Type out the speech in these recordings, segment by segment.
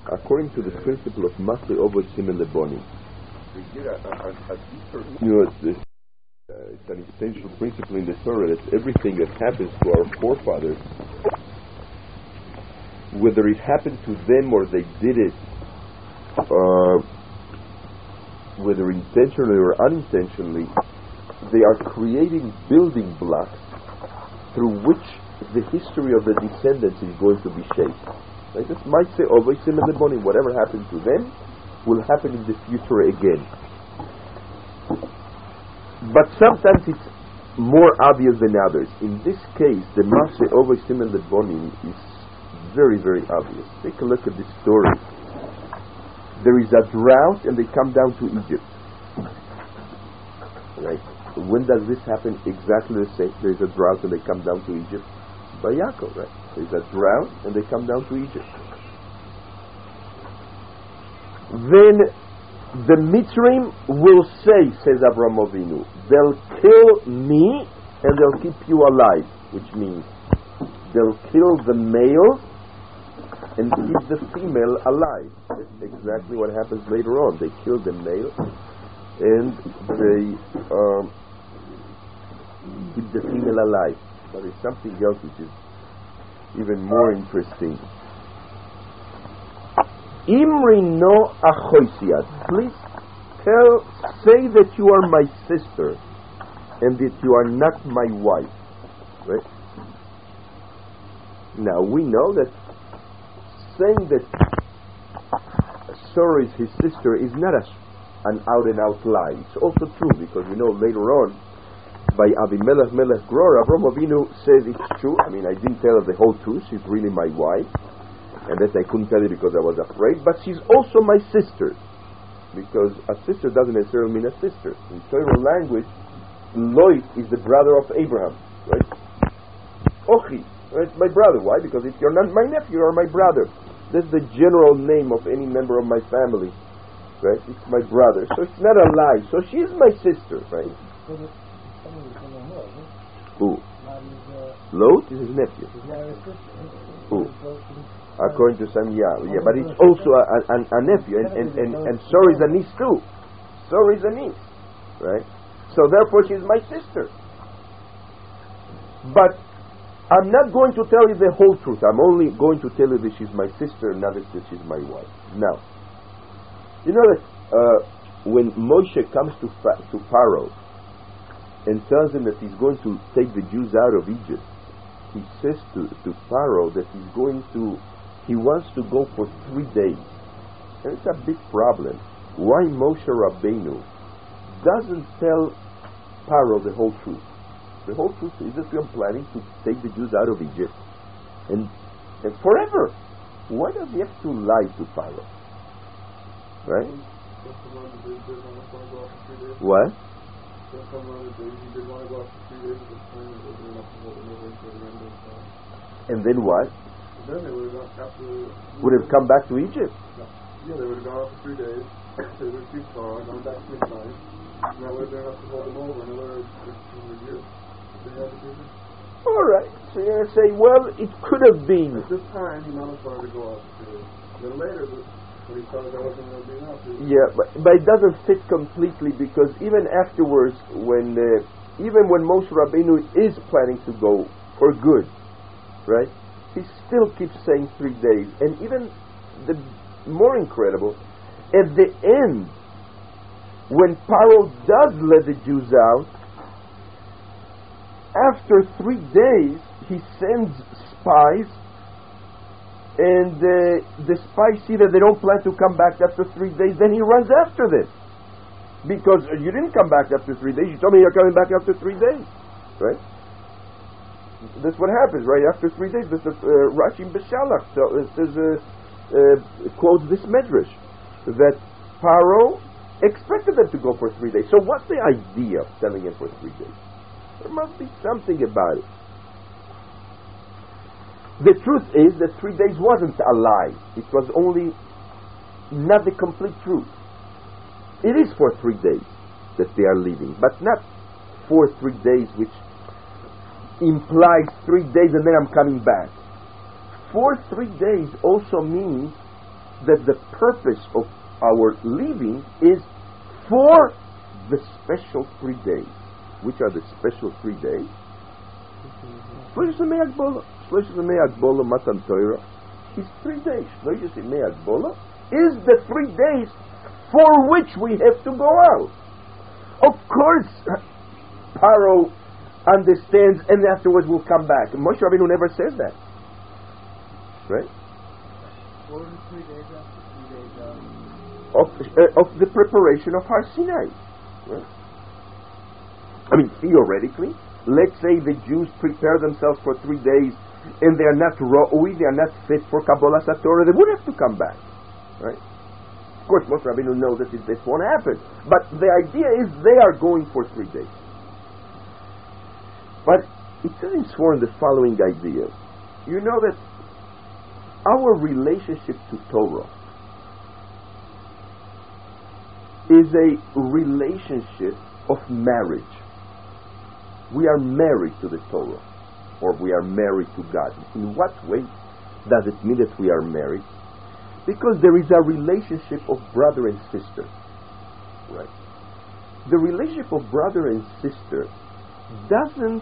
according to the principle of Masle Ovo Simon Leboni, we get a deeper, it's an essential principle in the Torah that everything that happens to our forefathers, whether it happened to them or they did it, whether intentionally or unintentionally, they are creating building blocks through which the history of the descendants is going to be shaped. Like this might say, whatever happened to them will happen in the future again. But sometimes it's more obvious than others. In this case, the Maseh Ovo Simon Lebonim is very, very obvious. Take a look at this story. There is a drought and they come down to Egypt. Right? When does this happen? Exactly the same. There is a drought and they come down to Egypt. By Yaakov, right? There is a drought and they come down to Egypt. Then the Mitzrayim will say, says Avraham Avinu, they'll kill me and they'll keep you alive, which means they'll kill the male and keep the female alive. That's exactly what happens later on. They kill the male and they keep the female alive. But there's something else which is even more interesting. Imri no achoisiat. Please say that you are my sister and that you are not my wife. Right? Now we know that saying that Sarah is his sister is not an out and out lie. It's also true because we know later on by Avimelech Melech Gror, Avraham Avinu says it's true. I mean, I didn't tell her the whole truth. She's really my wife. And that I couldn't tell you because I was afraid. But she's also my sister. Because a sister doesn't necessarily mean a sister. In Torah language, Lot is the brother of Abraham. Right? Ochi. Right? My brother. Why? Because if you're not my nephew, you're my brother. That's the general name of any member of my family. Right? It's my brother. So it's not a lie. So she is my sister. Right? Who? Lot is his nephew. Who? According to some, yeah, but it's also a nephew, and Sarah is a niece too. Sarah is a niece, right? So therefore, she's my sister. But I'm not going to tell you the whole truth. I'm only going to tell you that she's my sister, not that she's my wife. Now, you know that when Moshe comes to Pharaoh and tells him that he's going to take the Jews out of Egypt, he says to Pharaoh that he wants to go for 3 days. And it's a big problem. Why Moshe Rabbeinu doesn't tell Pharaoh the whole truth? The whole truth is that we are planning to take the Jews out of Egypt and forever. Why does he have to lie to Pharaoh? Right? What? And then what? Then they would have come back to Egypt. Yeah, they would have gone out for 3 days. They would have kept going back to midnight. And that would have been enough to hold them over another 15 years. Alright, so you're going to say, well, it could have been. At this time, he not wanted to go out for 3 days. Then later, when he thought that wasn't going to be enough. Yeah, but it doesn't fit completely because even afterwards, even when Moshe Rabbeinu is planning to go for good, right? He still keeps saying 3 days. And even the more incredible, at the end, when Pharaoh does let the Jews out, after 3 days, he sends spies, and the spies see that they don't plan to come back after 3 days, then he runs after them. Because you didn't come back after 3 days, you told me you're coming back after 3 days. Right? That's what happens, right? After 3 days, this is Rashi B'Shalach. So it says, quotes this medrash that Pharaoh expected them to go for 3 days. So what's the idea of telling him for 3 days? There must be something about it. The truth is that 3 days wasn't a lie. It was only not the complete truth. It is for 3 days that they are leaving, but not for 3 days, which implies 3 days and then I'm coming back. For 3 days also means that the purpose of our living is for the special 3 days. Which are the special 3 days? Shloshis Yemei Agbola. Shloshis Yemei Agbola Matan Torah. His 3 days. Shloshis Yemei Agbola is the 3 days for which we have to go out. Of course, Paro understands, and afterwards we'll come back. Moshe Rabbeinu never says that, right? What are the 3 days after 3 days Of the preparation of Har Sinai, right? I mean, theoretically, let's say the Jews prepare themselves for 3 days, and they are not ra'ui, they are not fit for Kabbalah Satorah, they would have to come back, right? Of course, Moshe Rabbeinu knows that this won't happen, but the idea is they are going for 3 days. But it doesn't sworn the following idea. You know that our relationship to Torah is a relationship of marriage. We are married to the Torah, or we are married to God. In what way does it mean that we are married? Because there is a relationship of brother and sister, right? The relationship of brother and sister doesn't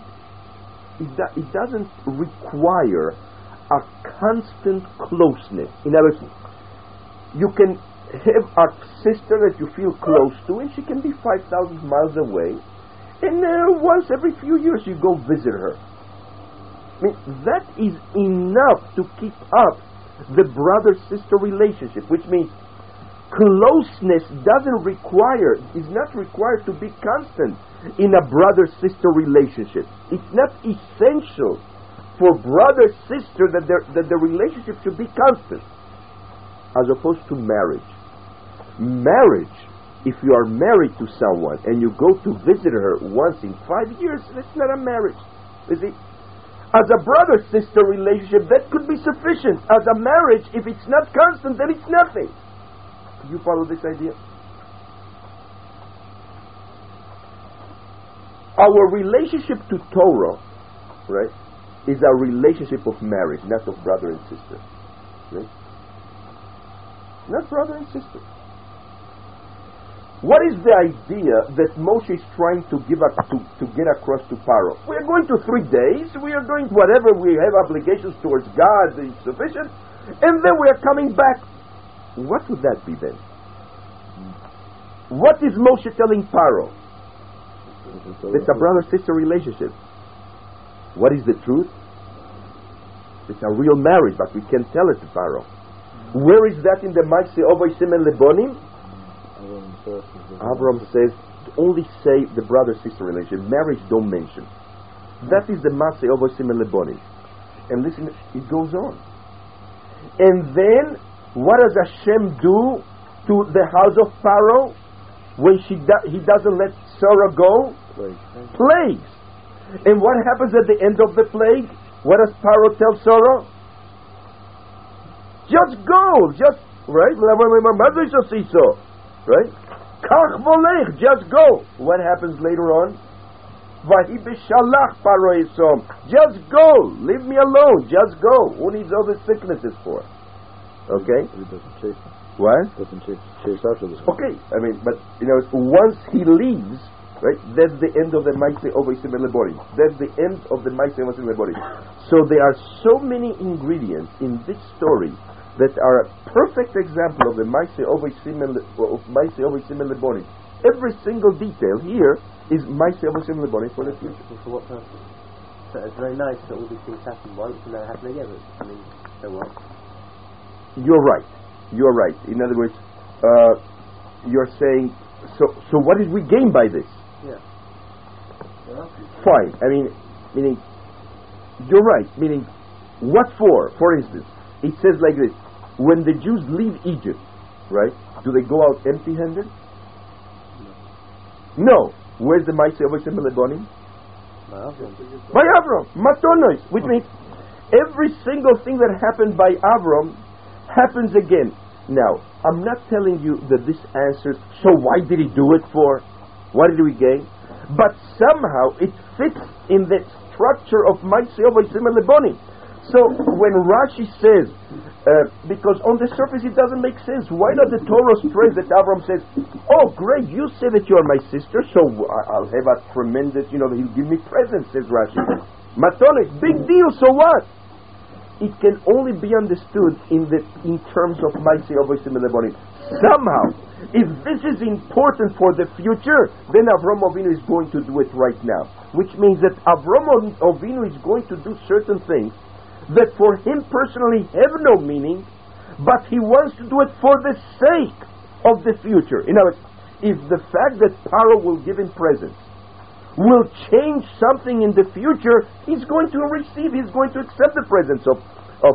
require a constant closeness. In other words, you can have a sister that you feel close to, and she can be 5,000 miles away, and once every few years you go visit her. I mean, that is enough to keep up the brother-sister relationship, which means closeness is not required to be constant in a brother-sister relationship. It's not essential for brother-sister that the relationship should be constant, as opposed to marriage. Marriage, if you are married to someone and you go to visit her once in 5 years, that's not a marriage. You see? As a brother-sister relationship, that could be sufficient. As a marriage, if it's not constant, then it's nothing. Do you follow this idea? Our relationship to Torah, right, is a relationship of marriage, not of brother and sister. Right? Not brother and sister. What is the idea that Moshe is trying to get across to Paro? We are going to 3 days, we are doing whatever we have obligations towards God is sufficient, and then we are coming back. What would that be then? What is Moshe telling Paro? It's a brother-sister relationship. What is the truth? It's a real marriage, but we can't tell it to Paro. Where is that in the Maaseh Ovos Simen Lebonim? Avram says, only say the brother-sister relationship. Marriage don't mention. That is the Maaseh Ovos Simen Lebonim. And listen, it goes on. And then, what does Hashem do to the house of Pharaoh when he doesn't let Sarah go? Plagues. And what happens at the end of the plague? What does Pharaoh tell Sarah? Just go, right? Right? Kach volech, just go. What happens later on? Vahi b'shalach Paro Yisom. Just go. Leave me alone. Just go. Who needs all the sicknesses for? Okay? He doesn't chase them. What? Doesn't chase after this. Okay. I mean, but, once he leaves, right, that's the end of the Maaseh Ovos Simen Lebonim. That's the end of the Maaseh Ovos Simen Lebonim. So there are so many ingredients in this story that are a perfect example of the Maaseh Ovos Simen Lebonim. Every single detail here is Maaseh Ovos Simen Lebonim for the future. For what purpose? So it's very nice that all these things happen once and then happen again. I mean, so what? You're right. In other words, you're saying, so what did we gain by this? Yeah. Fine. I mean, meaning, you're right. Meaning, what for? For instance, it says like this: when the Jews leave Egypt, right? Do they go out empty-handed? No. Where's the Maaseh Ovos Simen Lebonim? By Avram, Matonos, which means every single thing that happened by Avram happens again. Now, I'm not telling you that this answers, so why did he do it for? What did we gain? But somehow it fits in the structure of Maaseh Ovos Simen Lebonim. So when Rashi says, because on the surface it doesn't make sense, why not the Torah stress that Avram says, oh great, you say that you are my sister, so I'll have a tremendous, he'll give me presents, says Rashi. Matonet, big deal, so what? It can only be understood in terms of Maaseh Avosim Lebonim. Somehow, if this is important for the future, then Avram Avinu is going to do it right now. Which means that Avram Avinu is going to do certain things that for him personally have no meaning, but he wants to do it for the sake of the future. In other words, if the fact that Paro will give him presents will change something in the future, he's going to accept the presents of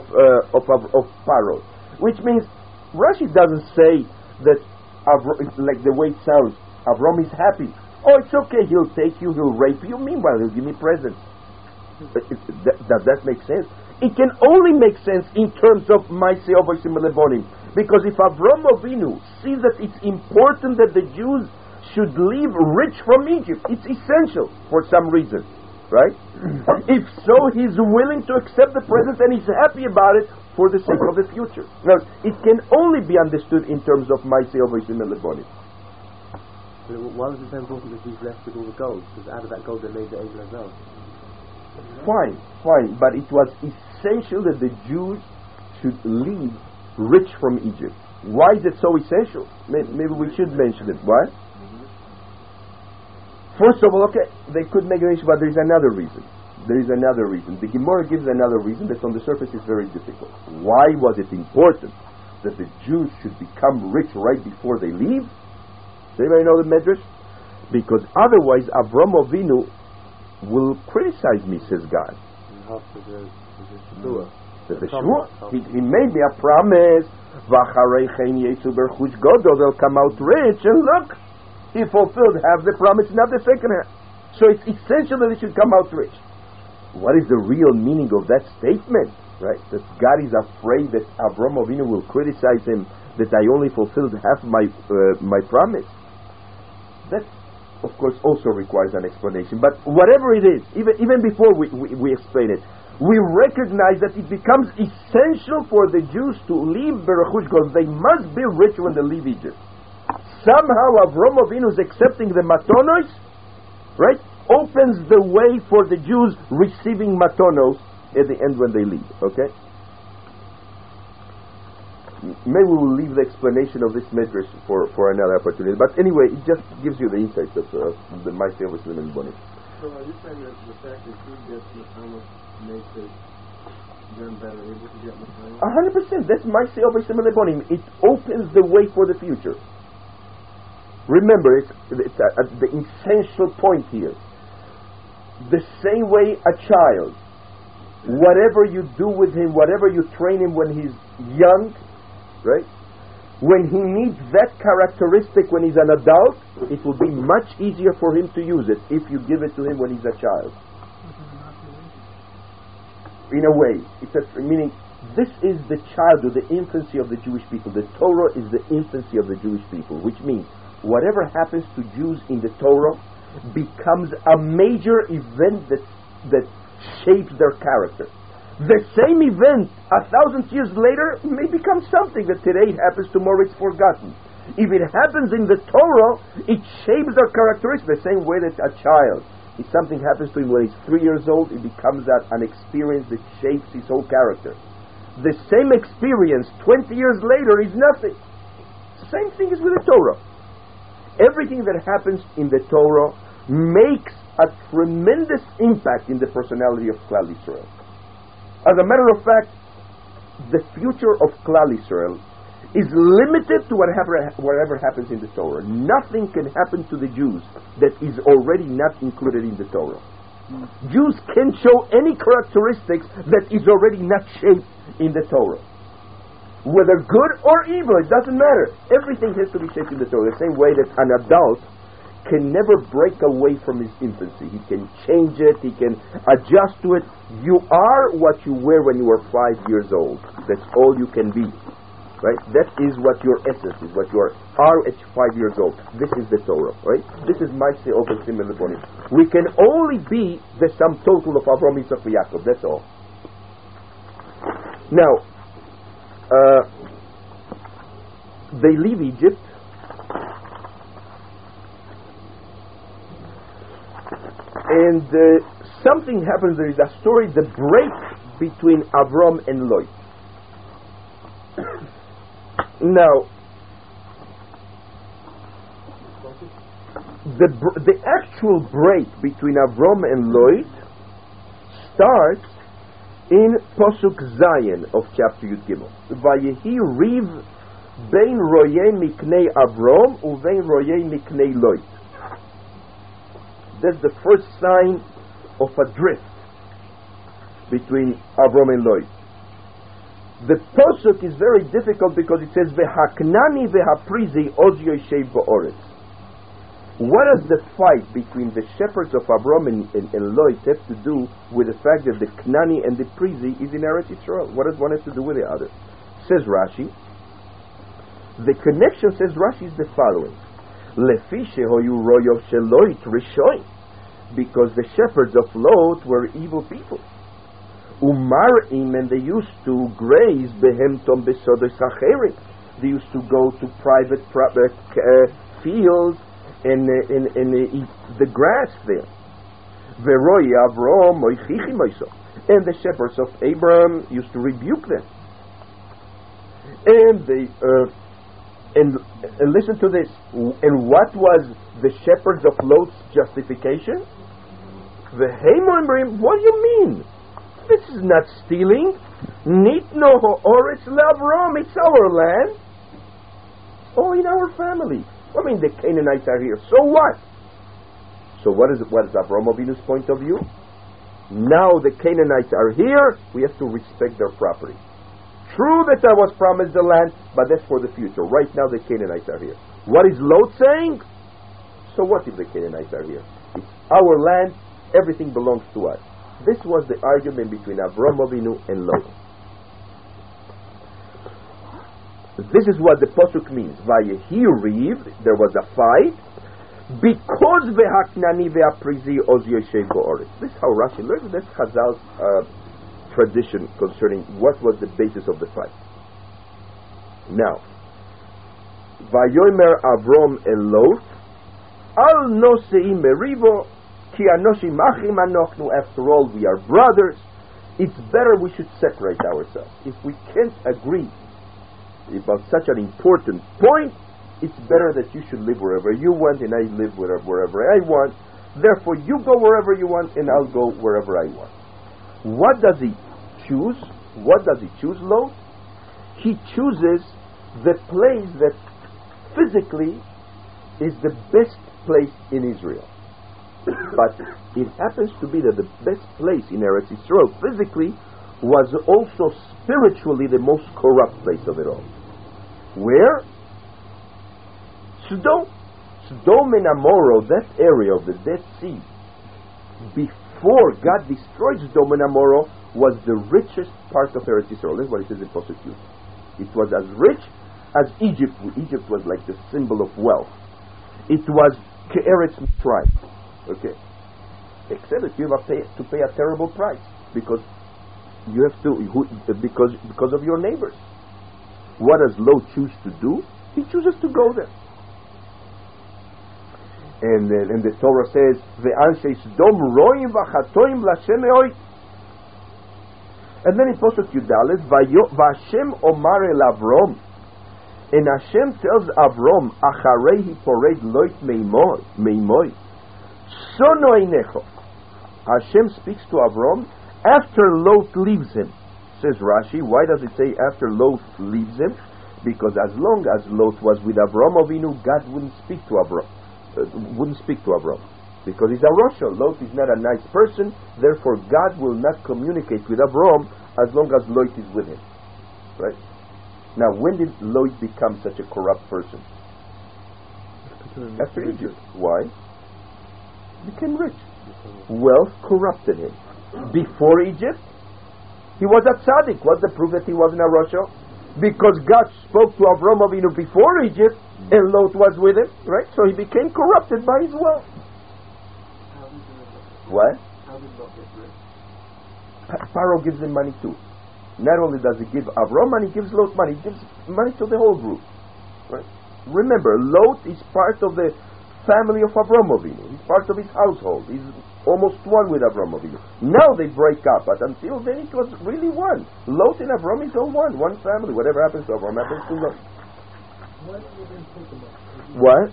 Paro. Which means Rashi doesn't say that like the way it sounds, Avram is happy. Oh, it's okay, he'll take you, he'll rape you, meanwhile he'll give me presents. Does that make sense? It can only make sense in terms of Maaseh Avosim Lebonim. Because if Avram Avinu sees that it's important that the Jews should leave rich from Egypt, it's essential for some reason, right? If so, he's willing to accept the presents and he's happy about it for the sake of the future. Now, it can only be understood in terms of Maaseh Avosim Lebonim. Why was it so important that he's left with all the gold? Because out of that gold they made the Egel Hazel. Fine, but it was essential that the Jews should leave rich from Egypt. Why is it so essential? Maybe we should mention it. Why? First of all, okay, they could make an issue, but there is another reason. The Gemara gives another reason that on the surface is very difficult. Why was it important that the Jews should become rich right before they leave? Does anybody know the Medrash? Because otherwise Avram Avinu will criticize me, says God. He made me a promise. They'll come out rich, and look, he fulfilled half the promise, not the second half. So it's essential that he should come out rich. What is the real meaning of that statement? Right? That God is afraid that Avram Avinu will criticize him that I only fulfilled half my promise. That, of course, also requires an explanation. But whatever it is, even before we explain it, we recognize that it becomes essential for the Jews to leave Berechush Gold. They must be rich when they leave Egypt. Somehow Avram Avinu is accepting the matonos, right? Opens the way for the Jews receiving matonos at the end when they leave. Okay? Maybe we will leave the explanation of this medrash for another opportunity. But anyway, it just gives you the insight of the Maaseh Avosim Lebonim. So are you saying that the fact that you get matonos makes it them better able to get matonos? 100%. That's Maaseh Avosim Lebonim. It opens the way for the future. Remember, it's the essential point here. The same way a child, whatever you do with him, whatever you train him when he's young, right? When he needs that characteristic when he's an adult, it will be much easier for him to use it if you give it to him when he's a child. In a way, meaning this is the childhood, the infancy of the Jewish people. The Torah is the infancy of the Jewish people, which means whatever happens to Jews in the Torah becomes a major event that shapes their character. The same event 1,000 years later may become something that today happens, tomorrow it's forgotten. If it happens in the Torah, it shapes their characteristics the same way that a child, if something happens to him when he's 3 years old, it becomes an experience that shapes his whole character. The same experience 20 years later is nothing. Same thing is with the Torah. Everything that happens in the Torah makes a tremendous impact in the personality of Klal Yisrael. As a matter of fact, the future of Klal Yisrael is limited to whatever happens in the Torah. Nothing can happen to the Jews that is already not included in the Torah. Jews can show any characteristics that is already not shaped in the Torah. Whether good or evil, it doesn't matter. Everything has to be shaped in the Torah. The same way that an adult can never break away from his infancy. He can change it, he can adjust to it. You are what you were when you were 5 years old. That's all you can be. Right? That is what your essence is, what you are at 5 years old. This is the Torah, right? This is Maaseh Avosim Lebonim. We can only be the sum total of Avraham, Yitzchak, and Yaakov. That's all. Now, they leave Egypt, and something happens. There is a story, the break between Avram and Lot. Now, the actual break between Avram and Lot starts in Posuk Zayin of chapter Yud Gimel. Vayehi riv bein royei miknei Avram uvein royei miknei Lot. That's the first sign of a drift between Avram and Lot. The Posuk is very difficult because it says Vehaknani vehaprizi oz yoshev ba'oretz. What does the fight between the shepherds of Avram and Lot have to do with the fact that the Knani and the Prizi is in Eretz Yisrael? What does one have to do with the other? Says Rashi. The connection, says Rashi, is the following. Lefi shehoyu royov sheloit rishoin. Because the shepherds of Lot were evil people. Umarim, and they used to graze behemtom besodos acherim. They used to go to private fields and eat the grass there. Veroi Avram moichichim oiso. And the shepherds of Abraham used to rebuke them. And they and listen to this. And what was the shepherds of Lot's justification? The Haimon, what do you mean? This is not stealing. Nitno ha'oretz le'Avram. It's our land. All in our family. I mean, the Canaanites are here. So what? So what is Avram Avinu's point of view? Now the Canaanites are here. We have to respect their property. True that I was promised the land, but that's for the future. Right now the Canaanites are here. What is Lot saying? So what if the Canaanites are here? It's our land. Everything belongs to us. This was the argument between Avram Avinu and Lot. This is what the Pasuk means. Vayehi riv, there was a fight, because vehaknani vehaprizi oz yoshev ba'oretz. This is how Rashi learns. That's Chazal's tradition concerning what was the basis of the fight. Now, Vayomer Avram el Lot, al nosei merivo, ki anoshi machim anochnu. After all, we are brothers. It's better we should separate ourselves. If we can't agree about such an important point, it's better that you should live wherever you want and I live wherever I want. Therefore, you go wherever you want and I'll go wherever I want. What does he choose? What does he choose, Lot? He chooses the place that physically is the best place in Israel. But it happens to be that the best place in Eretz Yisrael physically was also spiritually the most corrupt place of it all. Where? Sodom. Sodom and Amorah, that area of the Dead Sea, before God destroyed Sodom and Amorah, was the richest part of Eretz Yisrael. That's what it says in Pasuk Yud. It was as rich as Egypt. Egypt was like the symbol of wealth. It was Ke'eretz Mitzrayim. Okay. Except that you have to pay a terrible price because you have to because of your neighbors. What does Lot choose to do? He chooses to go there. And the Torah says, "Ve'ansei Sodom roim v'chatoim l'Hashem me'oit." And then in Pasuk Yudalet, "V'Hashem omar el Avram," and Hashem tells Avram, "Acharei hipored Lot meimoy." Sono einecho. Hashem speaks to Avram after Lot leaves him. Says Rashi, why does it say after Lot leaves him? Because as long as Lot was with Avram Avinu, God wouldn't speak to Avram. Because he's a Rasha. Lot is not a nice person. Therefore, God will not communicate with Avram as long as Lot is with him. Right? Now, when did Lot become such a corrupt person? After Egypt. Why? He became rich. Wealth corrupted him. Before Egypt, he was a tzaddik. What's the proof that he wasn't a Rasha? Because God spoke to Avram Avinu before Egypt, and Lot was with him, right? So he became corrupted by his wealth. What? How did Lot get rich? Pharaoh gives him money too. not only does he give Avram money, he gives Lot money. He gives money to the whole group. Right? Remember, Lot is part of the family of Avram Avinu. He's part of his household. He's almost one with Avram Avinu. Now they break up, but until then it was really one. Lot and Avram is all one family. Whatever happens to Avram happens to Lot. What?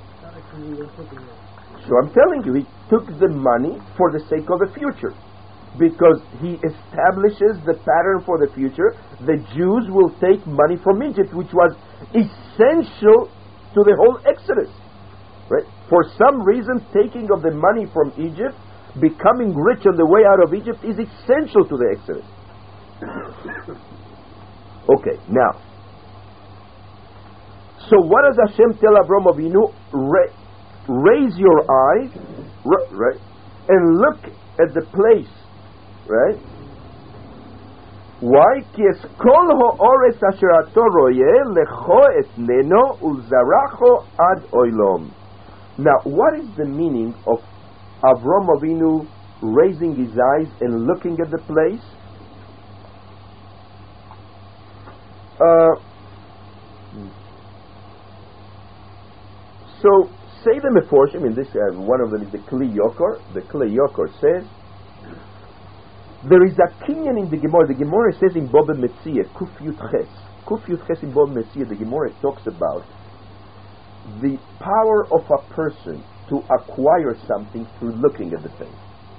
So I'm telling you, he took the money for the sake of the future. Because he establishes the pattern for the future. The Jews will take money from Egypt, which was essential to the whole Exodus. Right? For some reason, taking of the money from Egypt, becoming rich on the way out of Egypt, is essential to the Exodus. Okay, now. So what does Hashem tell Avram Avinu? Raise your eyes, right, and look at the place, right? Why? Ki es kol ha'oretz asher ato royeh lecho etneno uzaracho ad oilom. Now, what is the meaning of Avram Avinu raising his eyes and looking at the place? So, say the Meforshim, in this one of them is the Kli Yokor. The Kli Yokor says, there is a kinyan in the Gemara. The Gemara says in Boba Metzia, Kuf Yud Ches. Kuf Yud Ches in Boba Metzia, the Gemara talks about the power of a person to acquire something through looking at the thing.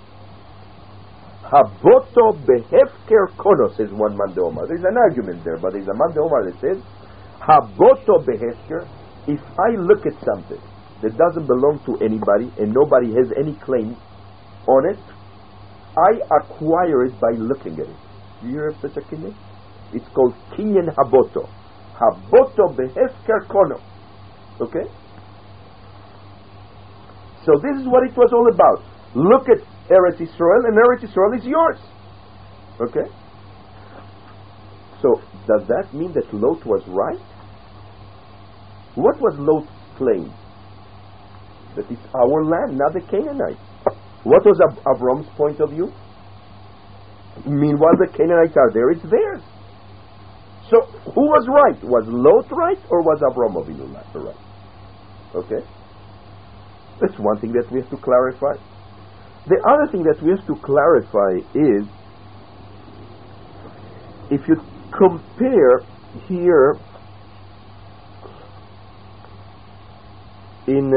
Haboto behefker kono, says one man de Omar. There's an argument there, but there's a man de Omar that says, Haboto behefker, if I look at something that doesn't belong to anybody and nobody has any claim on it, I acquire it by looking at it. Do you hear of such a kinyan? It's called kinyan haboto. Haboto behefker kono. Okay? So this is what it was all about. Look at Eretz Yisrael, and Eretz Yisrael is yours. Okay? So, does that mean that Lot was right? What was Lot's claim? That it's our land, not the Canaanites. What was Avram's point of view? Meanwhile, the Canaanites are there, it's theirs. So, who was right? Was Lot right, or was Avram Avinu right? Okay? That's one thing that we have to clarify. The other thing that we have to clarify is, if you compare here in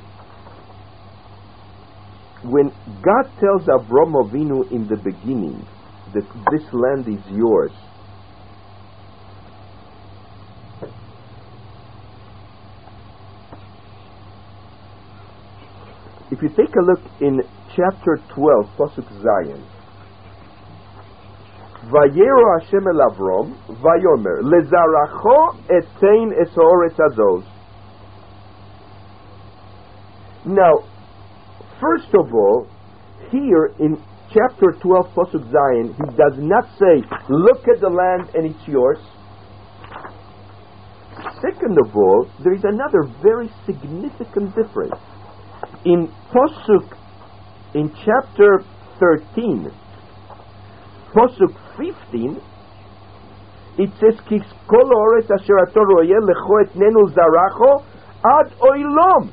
when God tells Avram Avinu in the beginning that this land is yours, if you take a look in chapter 12, Pasuk Zayin, Vayero Hashem el Avram, Vayomer, Lezaracho etein es ha'oretz azos. Now, first of all, here in chapter 12, Pasuk Zayin, he does not say, look at the land and it's yours. Second of all, there is another very significant difference. In Pasuk, in chapter 13, Pasuk 15, it says, Kis kol ha'oretz asher ato royeh lecho etnenu zaracho ad oilom.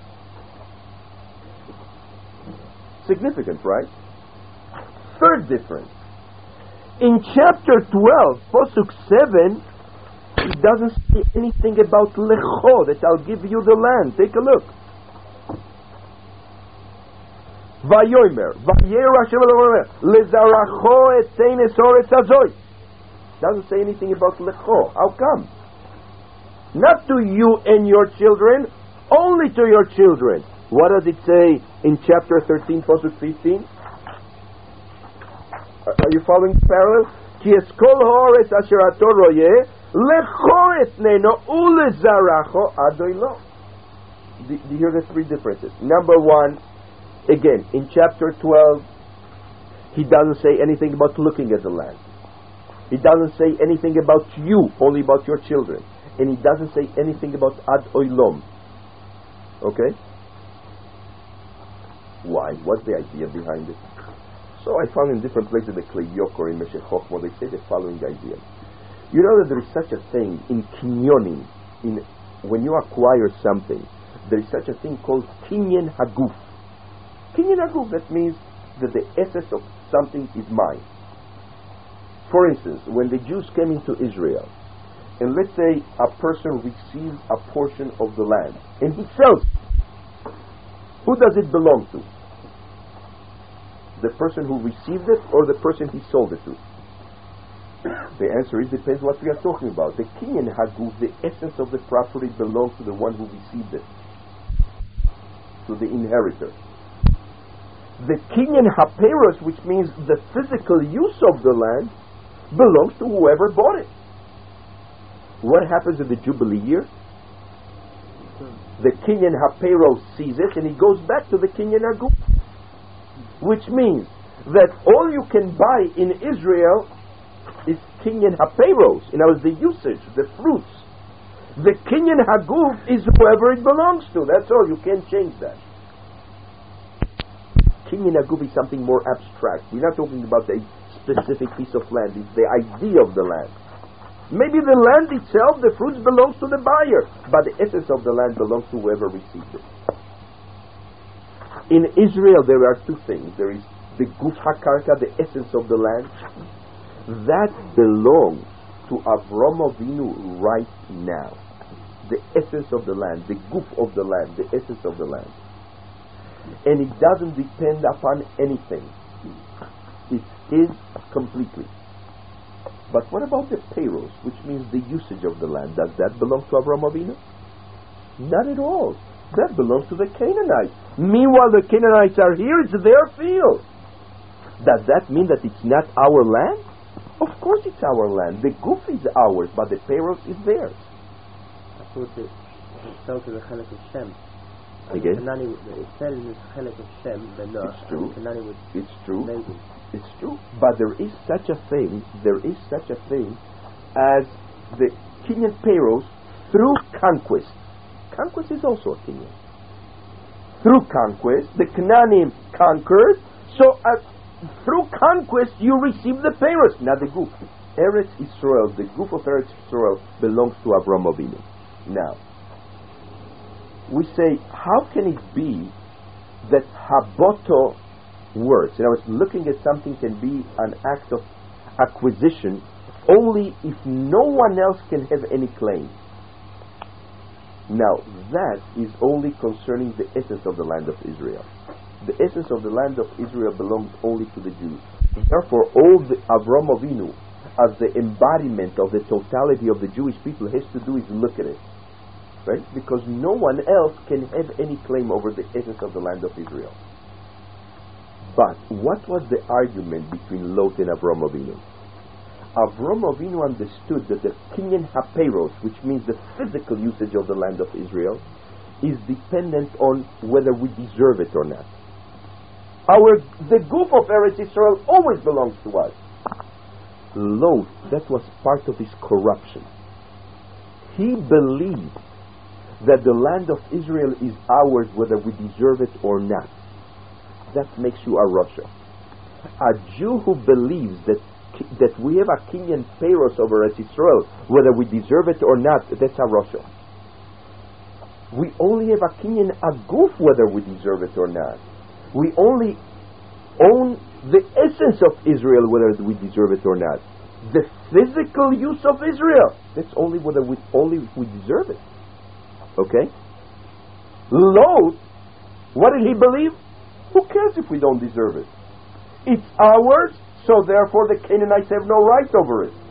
Significant, right? Third difference. In chapter 12, Pasuk 7, it doesn't say anything about lecho, that I'll give you the land. Take a look. Vayomer, Vayeru Hashem Lezaracho etein es ha'oretz azos. Doesn't say anything about lecho. How come? Not to you and your children, only to your children. What does it say in chapter 13, Pasuk 15? Are you following the parallel? Ki es kol ha'oretz asher ato royeh lecho etneno ulezaracho ad oilom. Do you hear the three differences? Number one, again, in chapter 12, he doesn't say anything about looking at the land. He doesn't say anything about you, only about your children. And he doesn't say anything about ad oilom. Okay? Why? What's the idea behind it? Also, I found in different places, the Kleyok or in Meshech Chochmah, they say the following idea. You know that there is such a thing in kinyonim, when you acquire something, there is such a thing called kinyan haguf. Kinyan haguf, that means that the essence of something is mine. For instance, when the Jews came into Israel, and let's say a person receives a portion of the land, and he sells it, who does it belong to? The person who received it or the person he sold it to? The answer is, depends what we are talking about. The kinyan haguf, the essence of the property, belongs to the one who received it, to the inheritor. The kinyan haperos, which means the physical use of the land, belongs to whoever bought it. What happens in the Jubilee year? The kinyan haperos sees it and he goes back to the kinyan haguf, which means that all you can buy in Israel is kinyan haperos. In other words, the usage, the fruits. The kinyan haguf is whoever it belongs to. That's all. You can't change that. Kinyan haguf is something more abstract. We're not talking about a specific piece of land. It's the idea of the land. Maybe the land itself, the fruits, belongs to the buyer, but the essence of the land belongs to whoever received it. In Israel, there are two things. There is the guf hakarka, the essence of the land. That belongs to Avram Avinu right now. The essence of the land, the guf of the land, the essence of the land. And it doesn't depend upon anything. It is completely. But what about the payros, which means the usage of the land? Does that belong to Avram Avinu? Not at all. That belongs to the Canaanites. Meanwhile, the Canaanites are here, it's their field. Does that mean that it's not our land? Of course it's our land. The guf is ours, but the payros is theirs. I thought it fell to the Chelek of Shem. Again? It fell in the Chelek of Shem, but no. It's true. It's true. Maybe. It's true. But there is such a thing as the kinyan payros through conquest. Conquest is also a kinyan. Through conquest, the Canaanim conquered, so through conquest you receive the payros, not the guf. Eretz Israel, the guf of Eretz Israel belongs to Avram Avinu. Now, we say, how can it be that haboto works? And I was looking at something can be an act of acquisition only if no one else can have any claim. Now, that is only concerning the essence of the land of Israel. The essence of the land of Israel belongs only to the Jews. Therefore, all the Avram Avinu, as the embodiment of the totality of the Jewish people, has to do is look at it. Right? Because no one else can have any claim over the essence of the land of Israel. But what was the argument between Lot and Avram Avinu? Avram Avinu understood that the kinyan haperos, which means the physical usage of the land of Israel, is dependent on whether we deserve it or not. The guf of Eretz Israel always belongs to us. Lot, that was part of his corruption. He believed that the land of Israel is ours whether we deserve it or not. That makes you a Russia. A Jew who believes that we have a kinyan payros over Eretz Israel whether we deserve it or not, that's a Russia. We only have a kinyan aguf whether we deserve it or not. We only own the essence of Israel whether we deserve it or not. The physical use of Israel, that's only whether only if we deserve it. Okay? Lot, what did he believe? Who cares if we don't deserve it? It's ours, so therefore the Canaanites have no right over it.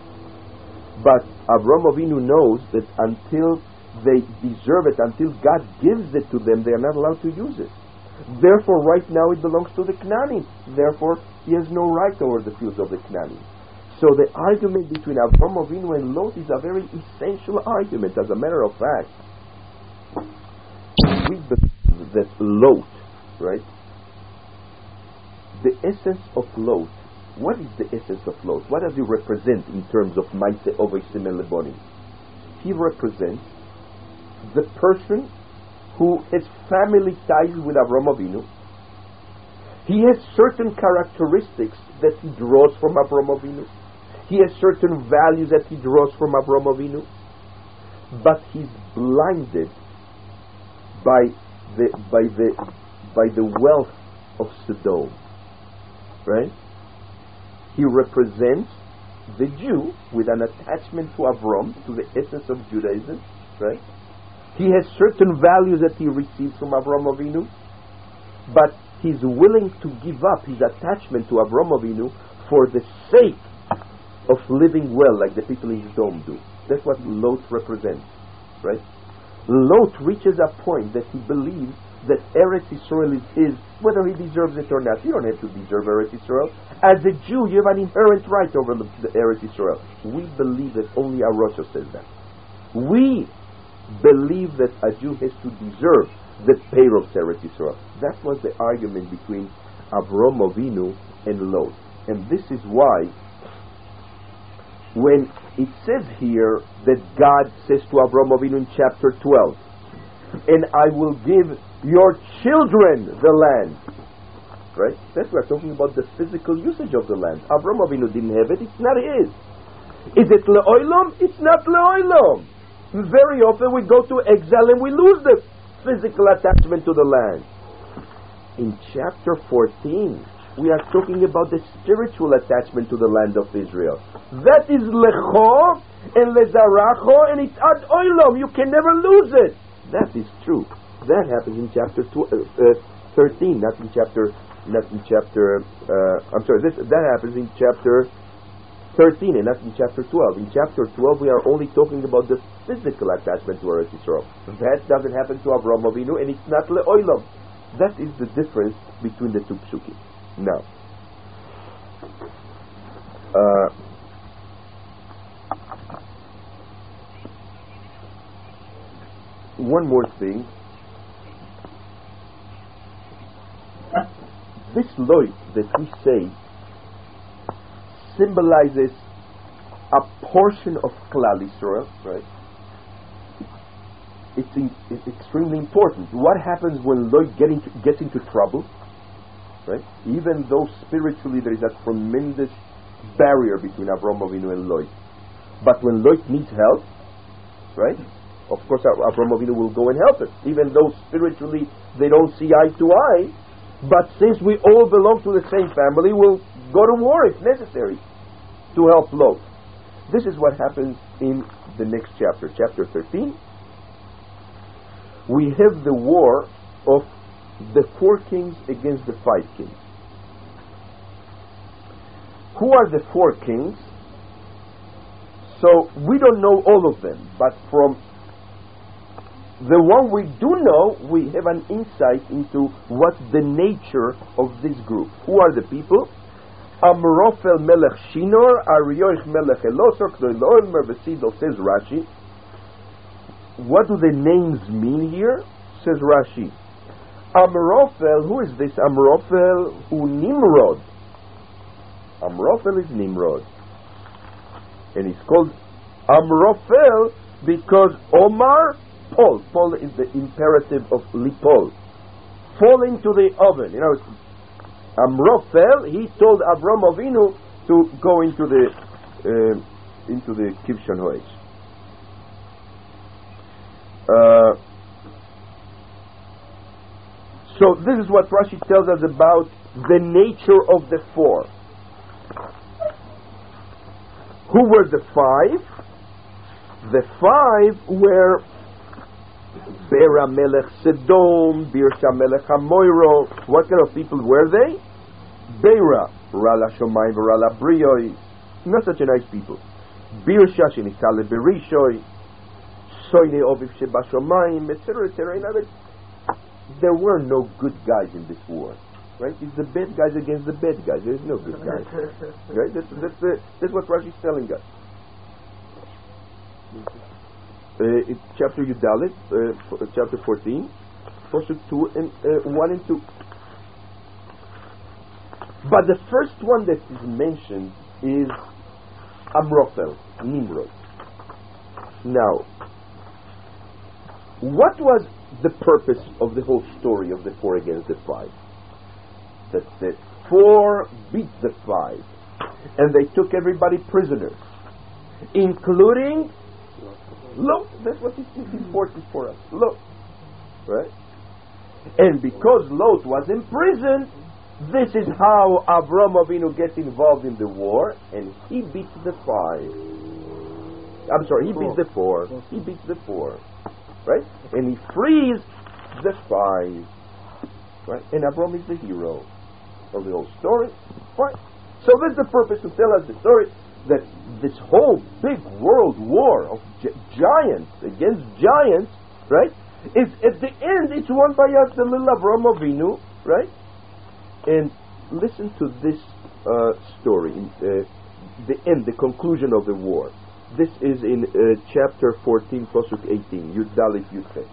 But Avram Avinu knows that until they deserve it, until God gives it to them, they are not allowed to use it. Therefore, right now it belongs to the Canaanim. Therefore, he has no right over the fields of the Canaanim. So the argument between Avram Avinu and Lot is a very essential argument. As a matter of fact, we believe that Lot, right? The essence of Lot, what is the essence of Lot? What does he represent in terms of Maaseh Oveisim and Lebonim? He represents the person who has family ties with Avram Avinu, He has certain characteristics that he draws from Avraham Avinu. He has certain values that he draws from Avraham Avinu. But he's blinded by the wealth of Sodom. Right? He represents the Jew with an attachment to Avram, to the essence of Judaism. Right? He has certain values that he receives from Avraham Avinu, but he's willing to give up his attachment to Avraham Avinu for the sake of living well, like the people in Sodom do. That's what Lot represents, right? Lot reaches a point that he believes that Eretz Yisrael is his, whether he deserves it or not. You don't have to deserve Eretz Yisrael. As a Jew, you have an inherent right over the Eretz Yisrael. We believe that only Arosha says that. We believe that a Jew has to deserve the pair of Eretz Yisrael. That was the argument between Avraham Avinu and Lot. And this is why when it says here that God says to Avraham Avinu in chapter 12, and I will give your children the land. Right? That's we're talking about the physical usage of the land. Avraham Avinu didn't have it, it's not his. Is it le'olam? It's not le'olam. Very often we go to exile and we lose the physical attachment to the land. In chapter 14, we are talking about the spiritual attachment to the land of Israel. That is lecho and lezaracho, and it's ad olam. You can never lose it. That is true. That happens in chapter 13, not in chapter. That happens in chapter 13 and not in chapter 12. In chapter 12 we are only talking about the physical attachment to Eretz Yisrael. That doesn't happen to Avraham Avinu, and it's not le'olam. That is the difference between the two psukim. Now, one more thing. This loit that we say symbolizes a portion of Klal Yisrael, right? It's extremely important. What happens when Lot gets into trouble, right? Even though spiritually there is a tremendous barrier between Avraham Avinu and Lot, but when Lot needs help, right? Of course, Avraham Avinu will go and help him, even though spiritually they don't see eye to eye. But since we all belong to the same family, we'll go to war if necessary to help Lot. This is what happens in the next chapter, chapter 13. We have the war of the 4 kings against the 5 kings. Who are the 4 kings? So we don't know all of them, but from the one we do know, we have an insight into what's the nature of this group. Who are the people? Amrophel melech Shinor, Arioch melech Elosor, Kdoil Omer Vesidol, says Rashi. What do the names mean here? Says Rashi. Amrophel, who is this Amrophel? Nimrod. Amrophel is Nimrod. And he's called Amrophel because Omar, Paul is the imperative of lipol. Fall into the oven. You know, Amrophel, he told Avraham Avinu to go into the Kivshon Hoech. So this is what Rashi tells us about the nature of the 4. Who were the 5? The 5 were Bera Melech Sedom, Birsha Melech Hamoiro. What kind of people were they? Bera, Rala Shomayim, Rala Brioi. Not such a nice people. Birsha Shenitale Berishoi, Soine Oviv Sheba Shomayim, etc., etc. In other words, there were no good guys in this war. Right? It's the bad guys against the bad guys. There is no good guys. Right? That's what Rashi is telling us. It's chapter Yudalit, chapter 14, verses 2 and 1 and 2. But the first one that is mentioned is Amrophel, Nimrod. Now, what was the purpose of the whole story of the 4 against the 5? that said 4 beat the 5. And they took everybody prisoners, including Lot. That's what is important for us. Lot. Right? And because Lot was imprisoned, this is how Avram Avinu gets involved in the war, and he beats the 5. I'm sorry, he beats the 4. He beats the 4. Right? And he frees the 5. Right? And Avram is the hero of the whole story. Right? So that's the purpose, to tell us the story that this whole big world war of giants against giants, right, is at the end it's won by us, the little Avram Avinu, right? And listen to this story, the end, the conclusion of the war. This is in chapter 14, Pasuk 18, Yud Daleth Yud Chet.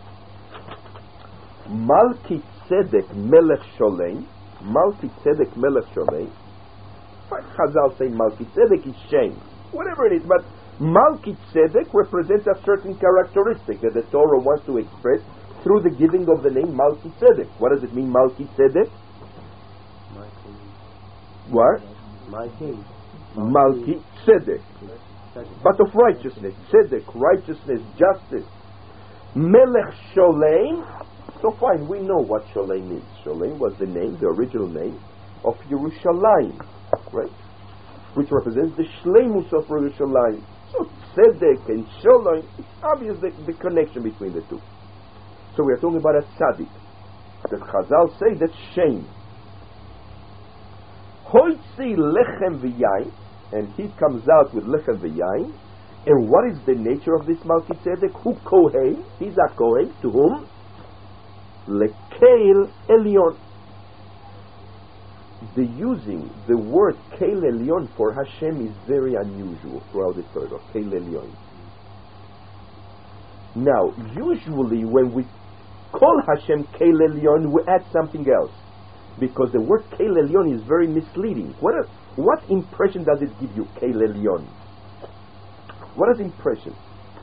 Malki Tzedek Melech Sholem, Malki Tzedek Melech Sholem. Chazal say Malki Tzedek is shame, whatever it is, but Malki Tzedek represents a certain characteristic that the Torah wants to express through the giving of the name Malki Tzedek. What does it mean, Malki Tzedek? My king. What? My king. Malki Tzedek, but of righteousness, Tzedek, righteousness, justice. Melech Sholem. So fine, we know what Sholem is. Sholem was the name, the original name of Yerushalayim, right? Which represents the Shleimus of Yerushalayim. So Tzedek and Sholem, it's obvious the connection between the two. So we are talking about a tzaddik that Chazal say that's shame. Hoitzi lechem v'yayin, and he comes out with lechem v'yayin. And what is the nature of this Malki Tzedek? Who Kohen? He's a Kohen. To whom? Lekeil Elyon. The using the word Keil Elyon for Hashem is very unusual throughout the Torah. Keil Elyon. Now, usually when we call Hashem Keil Elyon, we add something else, because the word Keil Elyon is very misleading. What impression does it give you, Keil Elyon? What is impression?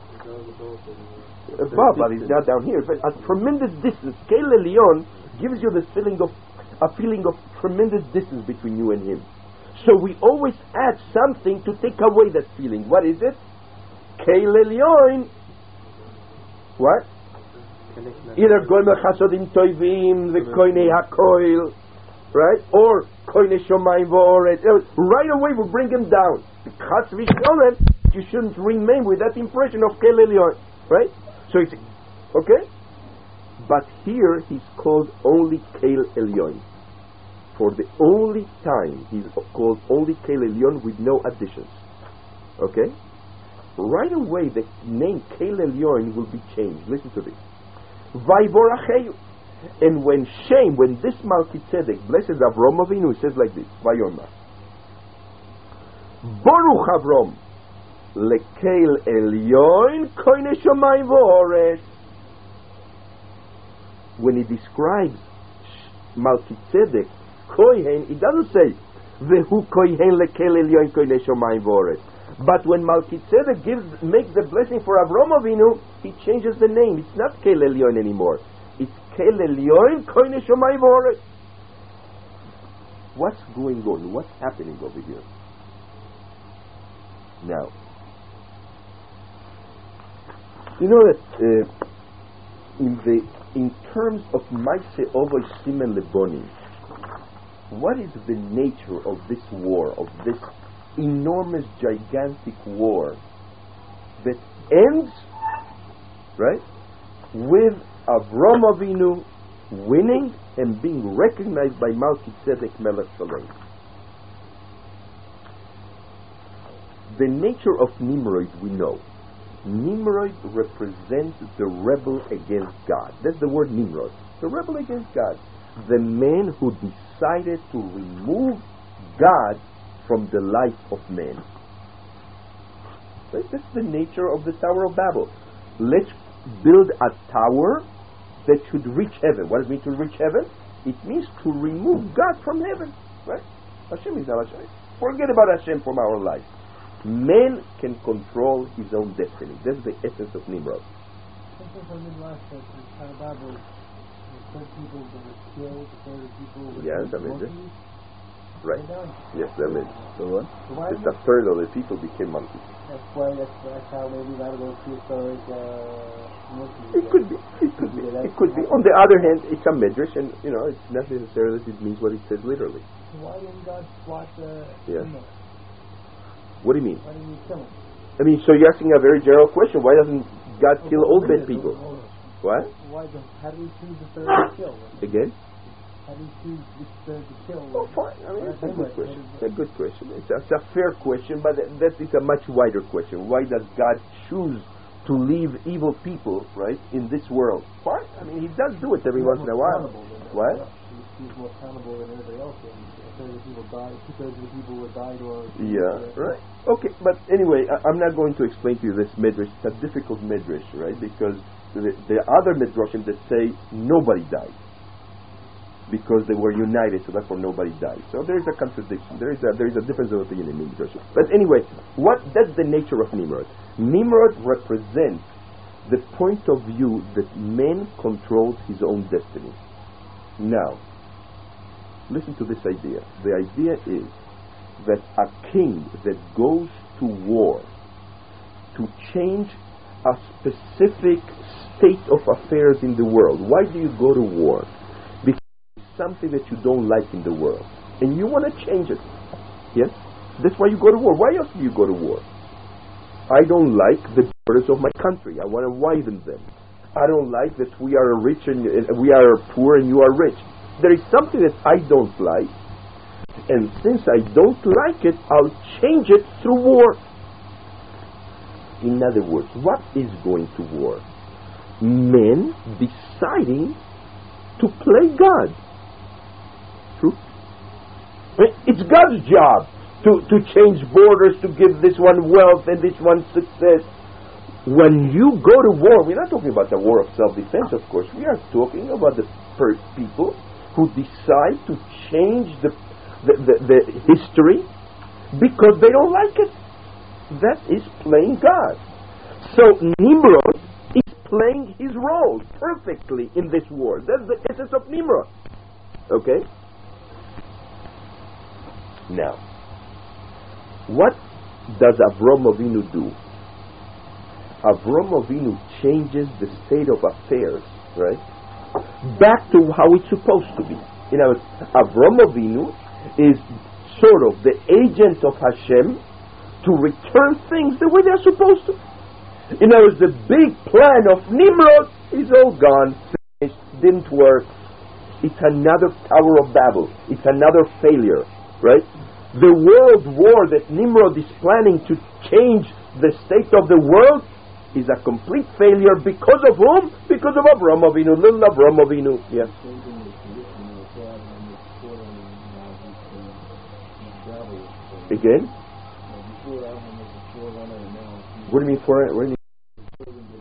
Above, but it's not down here. But a tremendous distance. Keil Elyon gives you the feeling of tremendous distance between you and him. So we always add something to take away that feeling. What is it? Keil Elyon. What? Either Gomer Chasodim Toivim, the Koine HaKoil, right? Or Koine Shomayim V'oret. Right away we bring him down. Chas v'sholem, you shouldn't remain with that impression of Keil Elyon, right? So it's okay. But here he's called only Keil Elyon. For the only time he's called only Keil Elyon with no additions. Okay? Right away the name Keil Elyon will be changed. Listen to this. Vayvoracheyu. And when this Malki Tzedek blesses Avram Avinu, he says like this, Vayomar. Baruch Avram, lekeil Elyon koine shomayim v'oretz. When he describes Malki Tzedek, Kohen, he doesn't say, Vehu Kohen lekeil Elyon koine shomayim v'oretz. But when Malki Tzedek makes the blessing for Avram Avinu, he changes the name. It's not Keil Elyon anymore. It's Keil Elyon koine shomayim v'oretz. What's going on? What's happening over here? Now, you know that in terms of Maaseh Ovos Simen Lebonim, what is the nature of this war, of this enormous, gigantic war that ends, right, with Avram Avinu winning and being recognized by Malki Tzedek Melech Sholem? The nature of Nimrod we know. Nimrod represents the rebel against God. That's the word Nimrod. The rebel against God. The man who decided to remove God from the life of man. Right? That's the nature of the Tower of Babel. Let's build a tower that should reach heaven. What does it mean to reach heaven? It means to remove God from heaven. Right? Hashem is not Hashem. Forget about Hashem from our life. Man can control his own destiny. That's the essence of Nimrod. third people that were killed, the third people were Yeah, it's a midrash. Right. Yes, that is. The what? So why Just a third of the people became monkeys. that's how maybe that was prehistoric monkeys. It could be. It could be. It could be. On the other hand, it's a midrash, and it's not necessarily that it means what it says literally. So why didn't God slot Yeah. Nimrod? What do you mean? Why didn't he kill him? I mean, so you're asking a very general question. Why doesn't God kill all bad people? What? How do you choose the third to kill? Again? How do you choose which third to kill? Oh, fine. I mean, it's a good question. It's a good question. It's a fair question, but that is a much wider question. Why does God choose to leave evil people, right, in this world? Fine. I mean, He does do it every once in a while. What? He's more accountable than everybody else. A third of the people died. 2/3 of the people were died or. Yeah, right. Okay, but anyway, I'm not going to explain to you this midrash. It's a difficult midrash, right? Because the other midrashim that say nobody died because they were united, so therefore nobody died. So there is a contradiction. There is a difference of opinion in midrashim. But anyway, that's the nature of Nimrod. Nimrod represents the point of view that man controls his own destiny. Now, listen to this idea. The idea is that a king that goes to war to change a specific state of affairs in the world. Why do you go to war? Because it's something that you don't like in the world, and you want to change it. Yes? That's why you go to war. Why else do you go to war? I don't like the borders of my country. I want to widen them. I don't like that we are rich and we are poor and you are rich. There is something that I don't like, and since I don't like it, I'll change it through war. In other words, what is going to war? Men deciding to play God. True? It's God's job to change borders, to give this one wealth and this one success. When you go to war, we're not talking about the war of self-defense, of course. We are talking about the people who decide to change the history because they don't like it. That is playing God. So Nimrod is playing his role perfectly in this war. That's the essence of Nimrod. Okay? Now, what does Avram Avinu do? Avram Avinu changes the state of affairs, right, back to how it's supposed to be. In other words, Avram Avinu is sort of the agent of Hashem to return things the way they're supposed to. In other words, the big plan of Nimrod is all gone, finished, didn't work. It's another Tower of Babel. It's another failure, right? The world war that Nimrod is planning to change the state of the world is a complete failure because of whom? Because of Avram Avinu, little Avram Avinu. Yeah. Again? What do you mean for it?